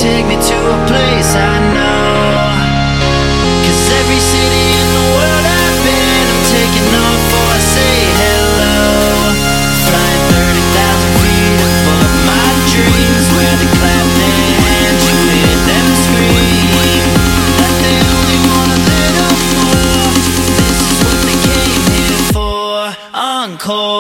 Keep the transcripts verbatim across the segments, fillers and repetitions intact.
take me to a place I know. 'Cause every city in the world I've been, I'm taking off before I say hello. Flying thirty thousand feet above my dreams, where they clap their hands, you hear them scream that they only want a little more. This is what they came here for. Encore.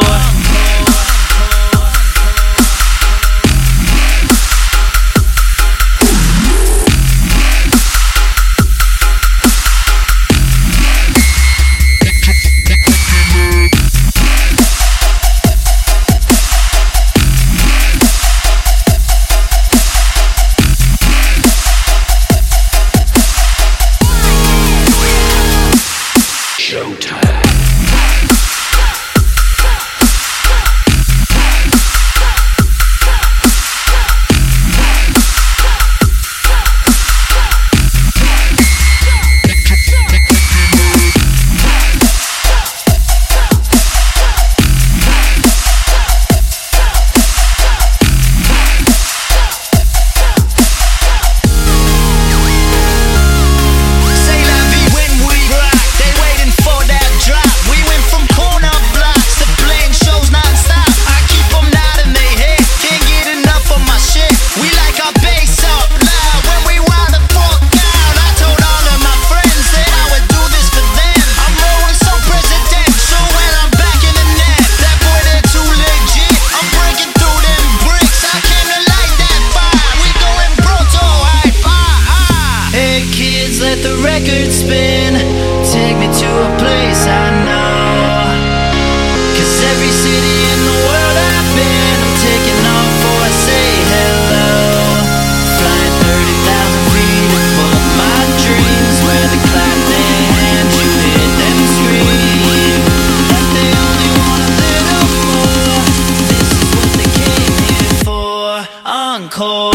Let the record spin, take me to a place I know. 'Cause every city in the world I've been, I'm taking off before I say hello. Flying thirty thousand feet above my dreams, where they clap their hands, you hear them scream that they only want a little more. This is what they came here for. Encore.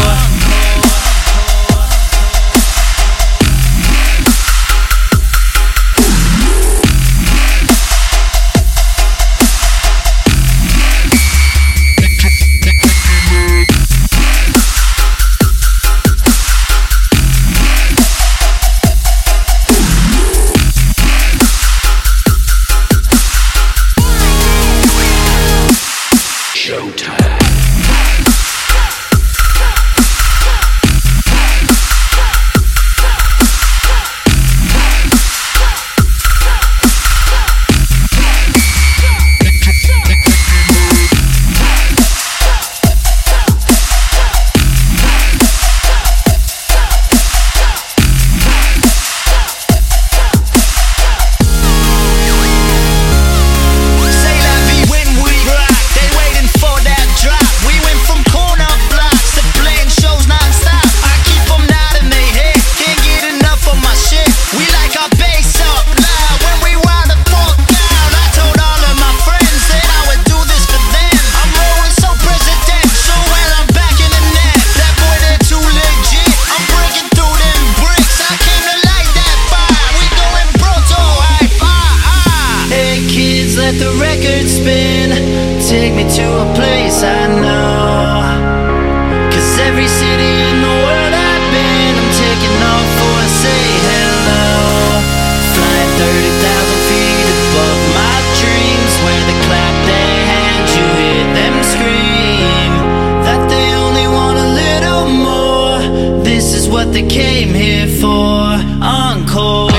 Let the record spin, take me to a place I know. 'Cause every city in the world I've been, I'm taking off before I say hello. Flying thirty thousand feet above my dreams, where they clap their hands, you hear them scream that they only want a little more. This is what they came here for. Encore.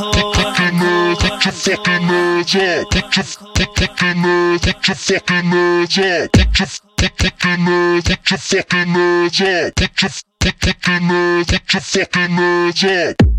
Put your fucking hands up. Put your fucking hands. Put your fucking hands up. Put your fucking hands. Put your fucking hands up. Put your fucking hands. Put your fucking hands up.